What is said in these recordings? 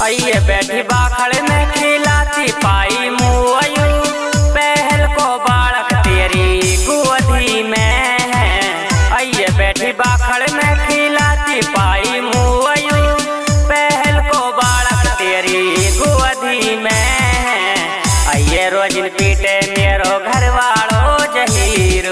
आइए बैठी बाखड़ में खिलाती पाई मुआयू, पहल को बालक तेरी गोदी में है। आइए बैठी बाखड़ में खिलाती पाई मुआयू, पहल को बालक तेरी गोदी में है। आइए रोजिन पीटे मेरो घर वालो जहीरू,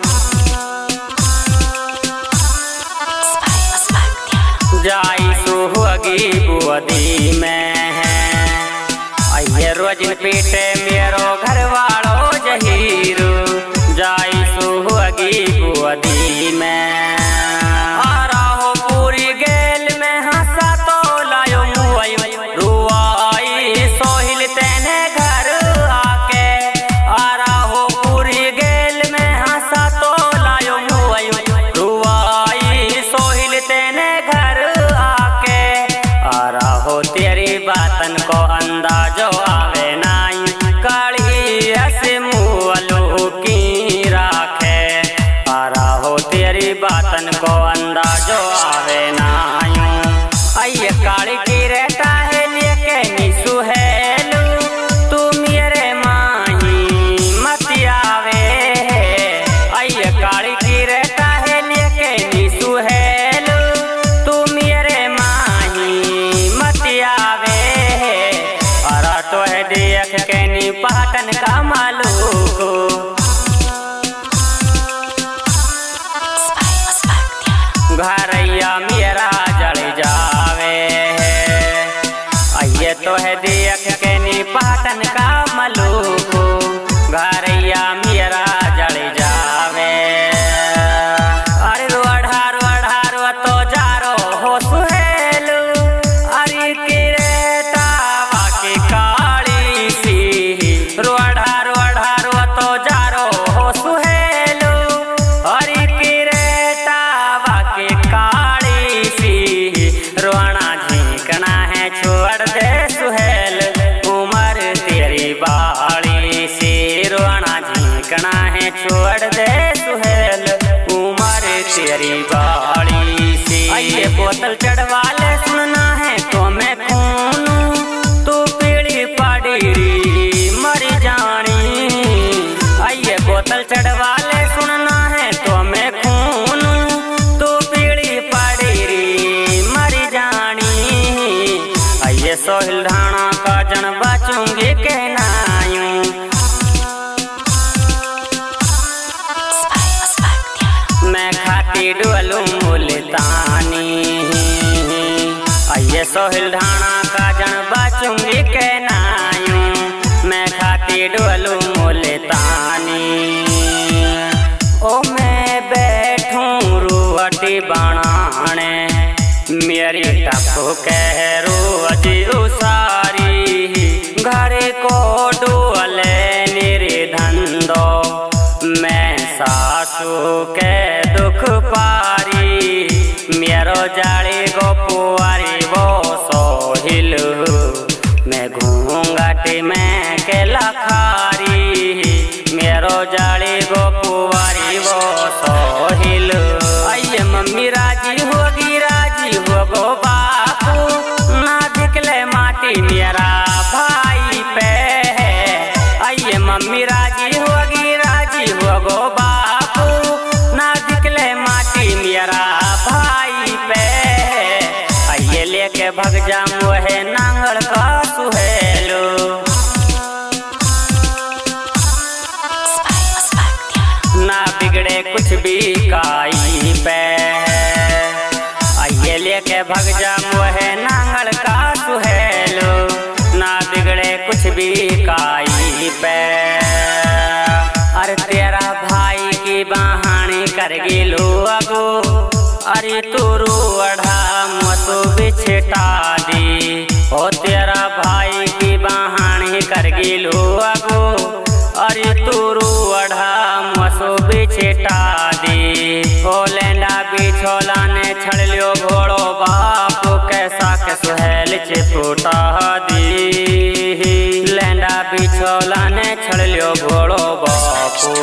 जाई सुहागी गोदी में है। आइए रोजिन पीटे मेरो घर वालो जहीरू, जाई सुहागी गोदी में। आ रहो पूरी गेल में हंसा तो लायो मुआयू, रुआई सोहिल तेने घर आके। आ रहो पूरी गेल में हंसा तो लायो मुआयू, रुआई सोहिल तेने घर आके। आ रहो तेरी बातन को अंदाजो आवे नाई, काली ऐसे मुआलू की राखे। आ रहो तेरी बातन को अंदाजो आवे नाई। आइए काली की रहता है लेके निसु हेलू, तू मेरे माही मत आवे। आइए काली की रहता है लेके निसु हेलू, तू मेरे माही मत आवे। अरा तो है देख के नी पाटन का मालूक, घरैया मेरा जल जावे। आइए तो है देख के नी पाटन का मलूक, घरैया मेरा जल जावे। अरे रोढ़ा रोढ़ा रो तो जारो हो सुहेलू, अरे किरेटा वाकी काली सी। रोढ़ा रोढ़ा रो तो जारो हो सुहेलू, अरे किरेटा वाकी काली सी। रोना झीकना है छोड़ दे सुहेल, उम्र तेरी बाली सी। रोना झीकना है छोड़ दे सुहेल, उम्र तेरी बाली सी। आइए बोतल चढ़वा ले सुनना है तो मैं खूनू, तू पीड़ी पाड़ी मर जानी। आइए बोतल चढ़वा ले सुनना है तो मैं खूनू, तू पीड़ी पाड़ी मर जानी। आइए सोहिल ढाणा का जन बचूंगी के नायूं, मैं खाती डुअलू मुल्तानी। आइए सोहिल ढाणा का जन बचूंगी के नायूं, मैं खाती डुअलू मुल्तानी। ओ मैं बैठूं रुअटी बनाने, मेरी टप्पू कह रोज उसारी। घर को डुअले निर्धंधो, मैं सासू के दुख पारी। मेरो जाड़ी गो पुआरी वो सोहिल, मैं घूंघट में के लखारी। मेरो जाड़ी गो पुआरी वो सोहिल। आइए मम्मी राजी होगी राजी होगो बापू, ना दिखले माटी मेरा भाई पे है। आइए मम्मी राजी होगी राजी होगो बापू, ना दिखले माटी मेरा भाई पे है। आइए लेके भग जाऊँ है नांगल का सुहेलो, ना बिगड़े कुछ भी काई पे। आइए लेके भग जाऊँ है नांगल का सुहेलो, ना बिगड़े कुछ भी काई पे। अरे तेरा भाई की बहानी कर गिलो अगो, अरे तू रुअढ़ा मसो बिछटा दी। ओ तेरा भाई की बहानी कर गिलो अगो, अरे तू रुअढ़ा मसो बिछटा दी। ओ लेंडा बिछोला ने छड़ लियो घोड़ो बापू, कैसा के सुहेल चिपुटा दी। लेंडा बिछोला ने छड़ लियो घोड़ो बापू।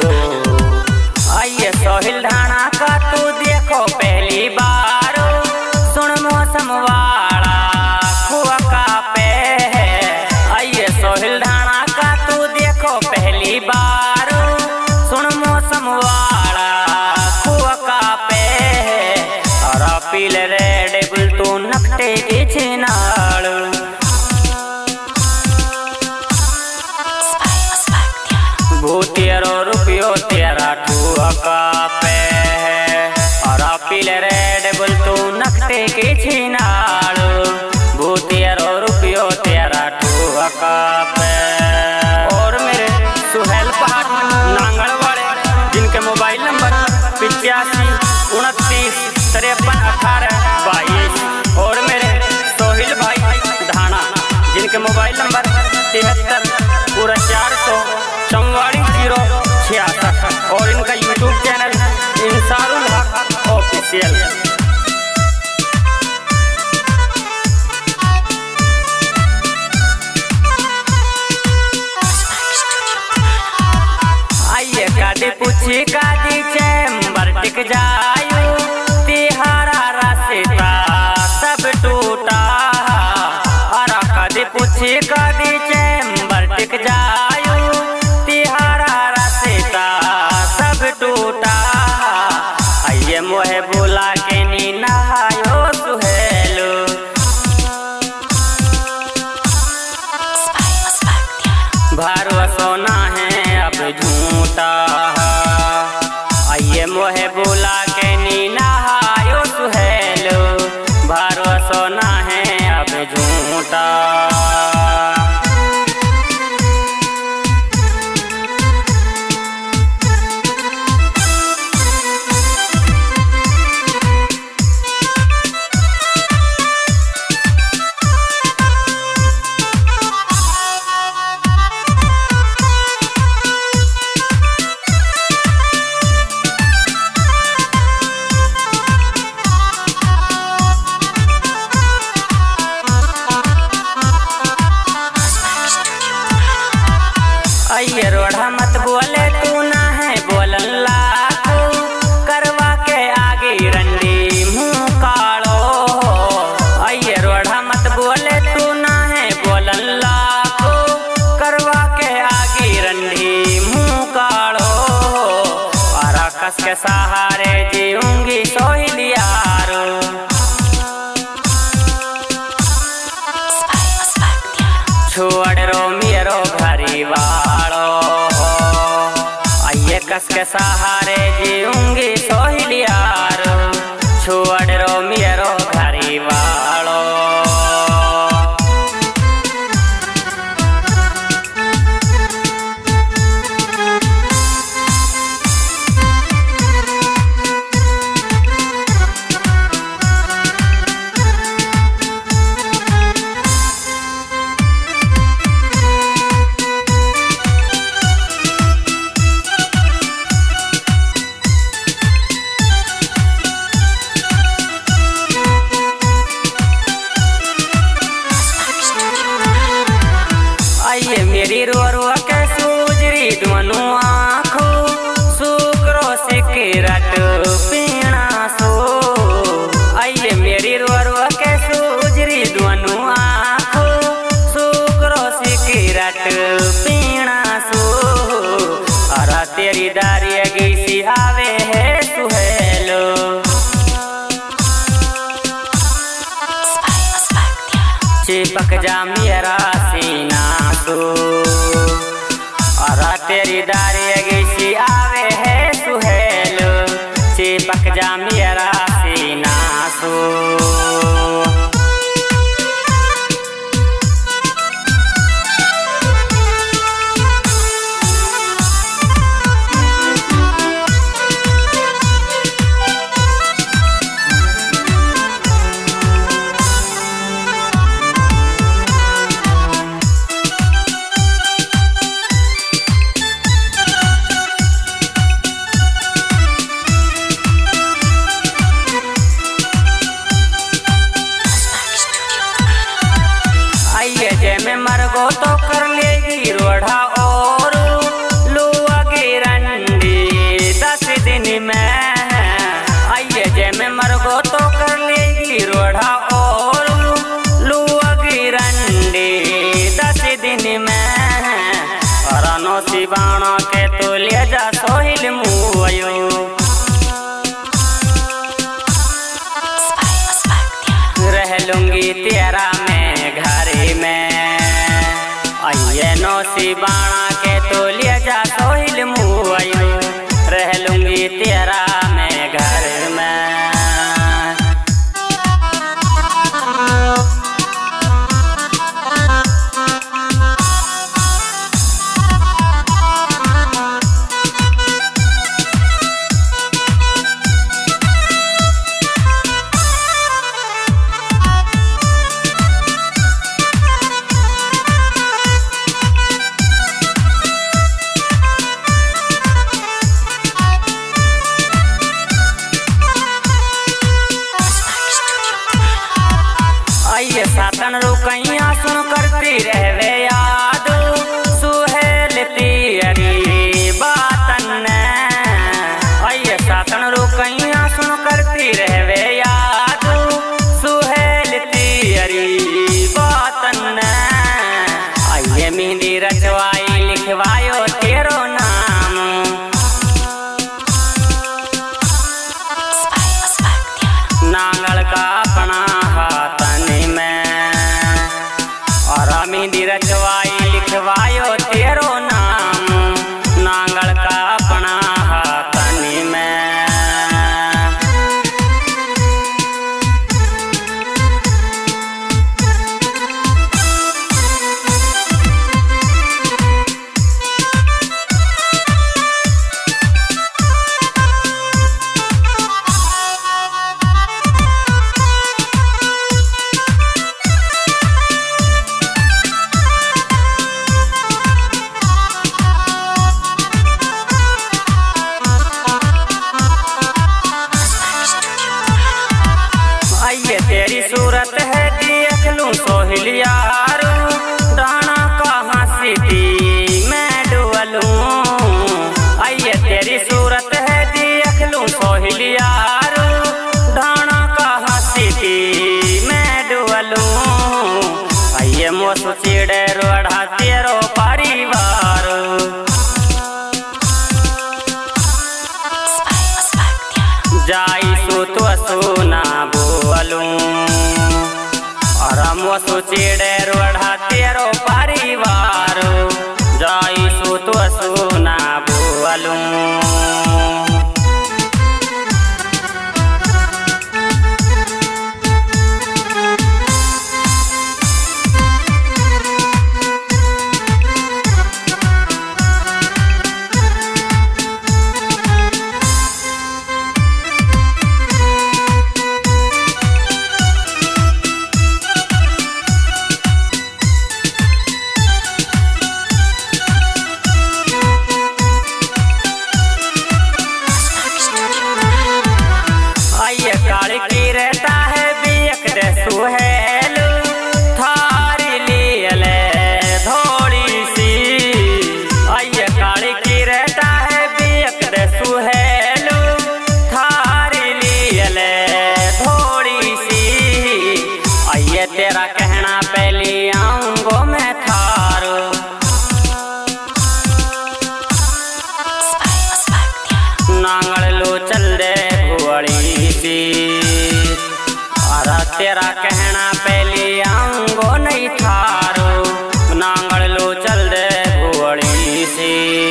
आइए सोहिल ढाणा का तू देखो पहली बार, सुन मौसम वाला खुआ का नकटे की छिनाल भूतियरो रुपयो तेरा ठुका पे और पीले रेड बुल तू नकटे की छिनाल भूतियरो रुपयो तेरा ठुका पे। और मेरे सुहेल पहाड़ नांगल वाले जिनके मोबाइल नंबर 8529531822 और मेरे सोहिल भाई धाना जिनके मोबाइल नंबर 73-444-066 और इनका यूट्यूब चैनल इंसारुल हक ऑफिशियल। आइए कादी पूछी कादी चैम्बर टिक जायू तिहारा रास्ता सब टूटा और कादी पूछी कादी चैम्बर टिक जायू तिहारा रास्ता सब टूटा। आइए मोहे बोला के नी नहायो सुहेलो भारो सोना है अब झूठा। आइए मोहे बोला के नी नहायो सुहेलो भारो सोना है अब झूठा। आइए रोढ़ा मत बोले तू ना है बोलन लाखो करवा के आगे रंडी मुँह कालो। आइए रोढ़ा मत बोले तू ना है बोलन लाखो करवा के आगे रंडी मुँह कालो। और कस के सहारे जीऊंगी सोहिलियारो छोड़ रो मेरो घरी वालो। आइए कस के सहारे जीऊंगी सोहिलियारो छोड़ रो मेरो घरी वालो। आइए मेरी रो रो के सूजरी दोनों आँखों सुकरो सिकरट पीना सो। आइए मेरी रो रो के सूजरी दोनों आँखों सुकरो सिकरट पीना सो। और तेरी दारी गीसी आवे है सुहेलो चिपक जा मेरा सीना तो। और तेरी दारी गीसी आवे है सुहेलो चिपक जा मेरा सीना तो। मरगो तो कर लेगी रोढ़ा और लुआ की रंडी 10 दिन में। आइए जय में मरगो तो कर लेगी रोढ़ा और लुआ की रंडी 10 दिन में। और अनो शिवाणा के तो ले जा सोहिल मुआयो रह लूंगी तेरा में घर में। आइए नौसी बाणा के तो ले जा सोहिल मुआयू, रह लूंगी तेरा में घर में। आइए सातन रुकैया सुन करती रहवे याद, सुहेल तेरी बातन ने। आइए सातन रुकैया सुन करती रहवे याद, सुहेल तेरी बातन ने। आइए मेहंदी रचवाई लिखवायो तेरो नाम, नांगल का अपना मेहंदी रचवाई लिखवायो तेरो नाम, नांगल का अपना हाथनी में। तेरी सूरत है देख लूं सोहिल यारू, दाना कहाँ सीधी मैं डुअलूं। आइए तेरी सूरत है देख लूं सोहिल यारू, दाना कहाँ सीधी मैं डुअलूं। आइए मोसु चिड़े रोढ़ा तेरो परिवार, जाई सु तो सुना बोलूं। और मोसु चिड़े रोढ़ा तेरो परिवार, जाई सु तो सुना बोलूं। काली की रहता है बियक दे सुहेल, थारी लियले थोड़ी सी। आइए काली की रहता है बियक दे सुहेल, थारी लियले थोड़ी सी। आइए तेरा कहना पहली आऊंगो मैं थारो, नांगल लो चल दे भुअड़ी सी। तेरा कहना पहली आऊंगो नहीं थारो, नांगल लो चल दे भुअड़ी सी।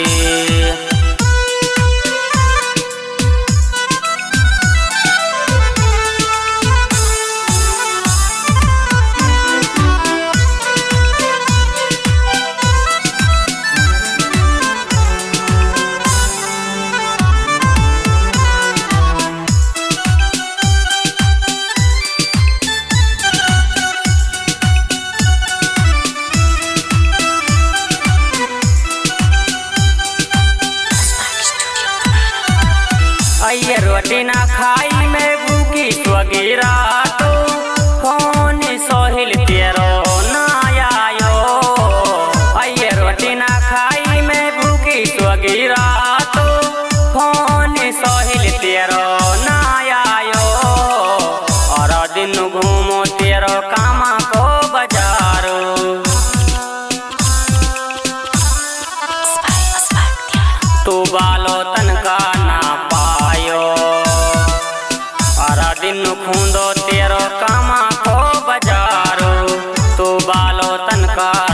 आइए रोटी ना खाई मैं भूखी स्वगी रातो, कौन सोहिल तेरो ना आयो। आइए रोटी ना खाई मैं भूखी स्वगी रातो, कौन सोहिल तेरो ना आयो। और दिन घूमो तेरो कामा को बाजारो, तू बालो तनका ना पायो। और दिन खूंदो तेरो कामा को बजा का